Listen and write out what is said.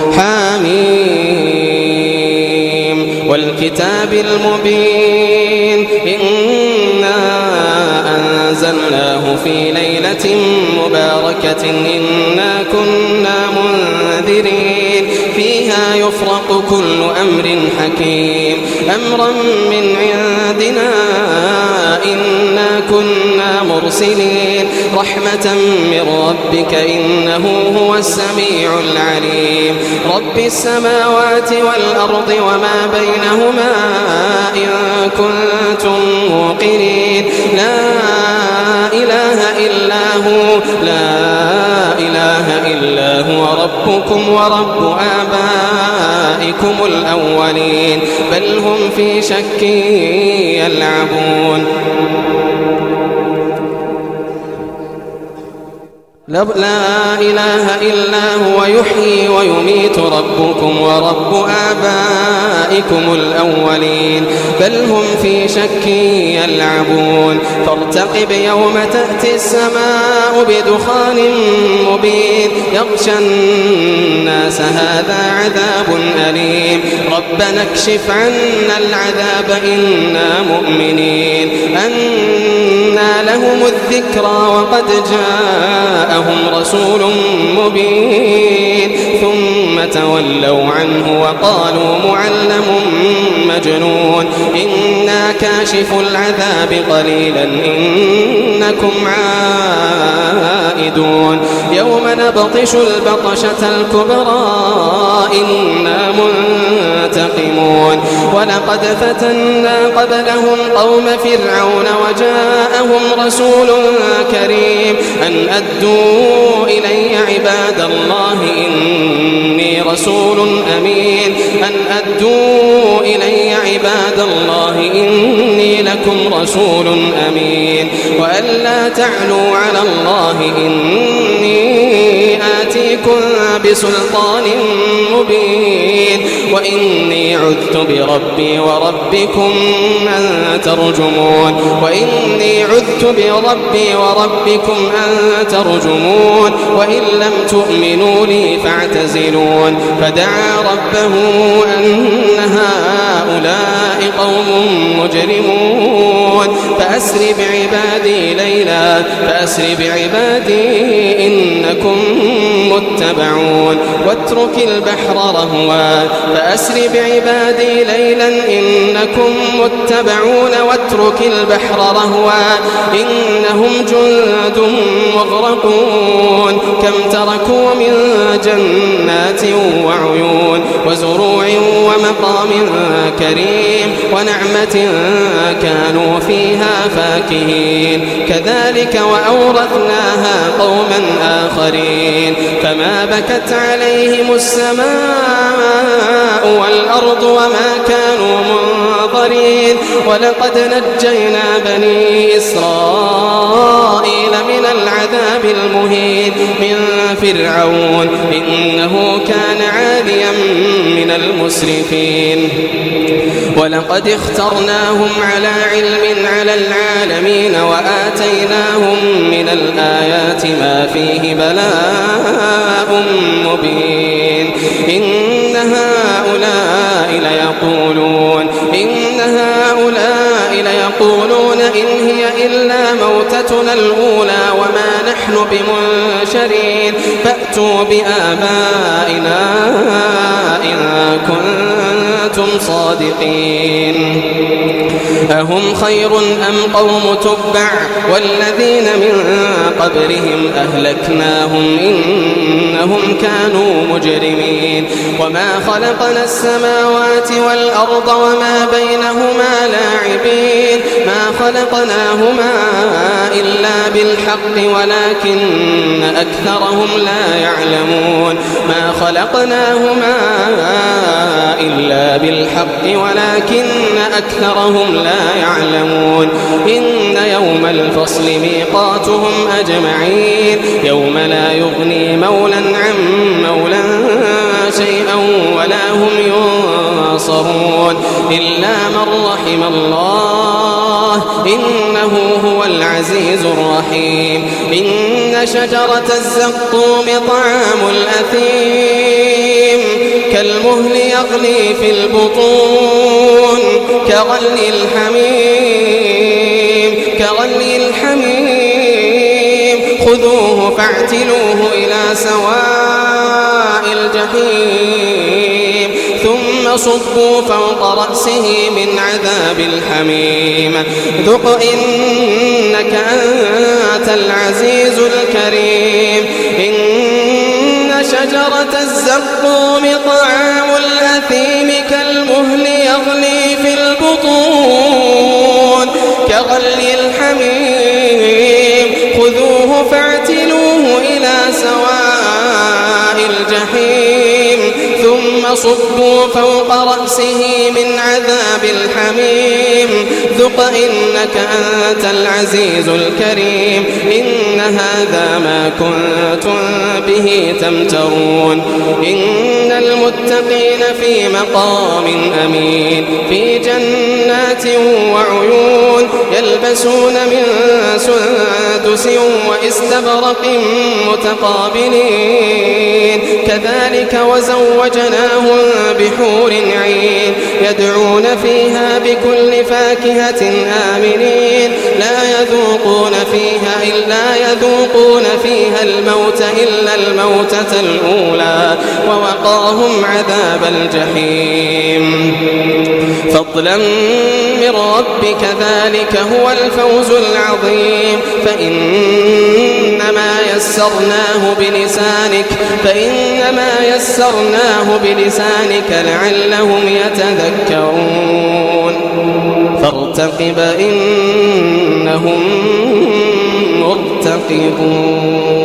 حميم والكتاب المبين إنا أنزلناه في ليلة مباركة إنا كنا منذرين فيها يفرق كل أمر حكيم أمرا من عندنا إنا كنا مرسلين رحمة من ربك إنه هو السميع العليم رب السماوات والأرض وما بينهما إن كنتم موقنين لا إله إلا هو ربكم ورب آبائكم الأولين بل هم في شك يلعبون لا إله إلا هو يحيي ويميت ربكم ورب آبائكم الأولين بل هم في شك يلعبون فارتقب يوم تأتي السماء بدخان مبين يغشى الناس هذا عذاب أليم ربنا اكشف عنا العذاب إنا مؤمنين أنى لهم الذكرى وقد جاءهم رسول مبين ثم تولوا عنه وقالوا معلم مجنون إنا كاشف العذاب قليلا إنكم عائدون يوم نبطش البطشة الكبرى إنا منتقمون ولقد فتنا قبلهم قوم فرعون وجاءهم رسول كريم أن أدوا إلي عباد الله إني رسول أمين أن أدوا إلي عباد الله إني لكم رسول أمين وأن لا تعلوا على الله إني آتيكم بسلطان مبين وإني عذت بربي وربكم أن ترجمون وإن لم تؤمنوا لي فاعتزلون فدعا ربه أن هؤلاء قوم مجرمون فأسر بعبادي إنكم متبعون واترك البحر رهوا فأسر بعبادي ليلا إنكم متبعون واترك البحر رهوا إنهم جند مغرقون كم تركوا من جنات وعيون وزروع ومقام كريم ونعمة كانوا فيها فاكهين كذلك وأورثناها قوما آخرين فما بكت عليهم السماء والأرض وما كانوا منظرين ولقد نجينا بني إسرائيل من العذاب المهين من فرعون إنه كان عاليا من المسرفين ولقد اخترناهم على علم على العالمين وآتيناهم من الآيات ما فيه بلاء مبين إن هؤلاء ليقولون إن هي إلا موتتنا الأولى وما نحن بمنشرين فأتوا بآبائنا إن كنتم صادقين أهم خير أم قوم تبع والذين من قبلهم أهلكناهم إنهم كانوا مجرمين وما خلقنا السماوات والأرض وما بينهما لاعبين ما خلقناهما إلا بالحق ولكن أكثرهم لا يعلمون ما خلقناهما إلا بالحق ولكن أكثرهم لا يعلمون إن يوم الفصل ميقاتهم أجمعين يوم لا يغني مولى عن مولى شيئا ولا هم ينصرون إلا من رحم الله إنه هو العزيز الرحيم إن شجرة الزقوم طعام الأثيم كالمهل يغلي في البطون كغلي الحميم خذوه فاعتلوه إلى سواء الجحيم ثم صبوا فوق رأسه من عذاب الحميم ذق إنك أنت العزيز الكريم إن شجرة الزقوم طعام الأثيم كالمهل يغلي في البطون كغلي الحميم خذوه فاعتلوه إلى سواء الجحيم ثم صبوا فوق رأسه من عذاب الحميم ذق إنك أنت العزيز الكريم إن هذا ما كنتم به تمترون إن المتقين في مقام أمين في جنات وعيون يلبسون من سندس وإستبرق متقابلين كذلك وزوجناهم بحور عين يدعون فيها بكل فاكهة آمنين لا يذوقون فيها الموت إلا الموتة الأولى ووقاهم عذاب الجحيم فضلا من ربك ذلك هو الفوز العظيم فإنما يسرناه بلسانك لعلهم يتذكرون فارتقب إنهم مرتقبون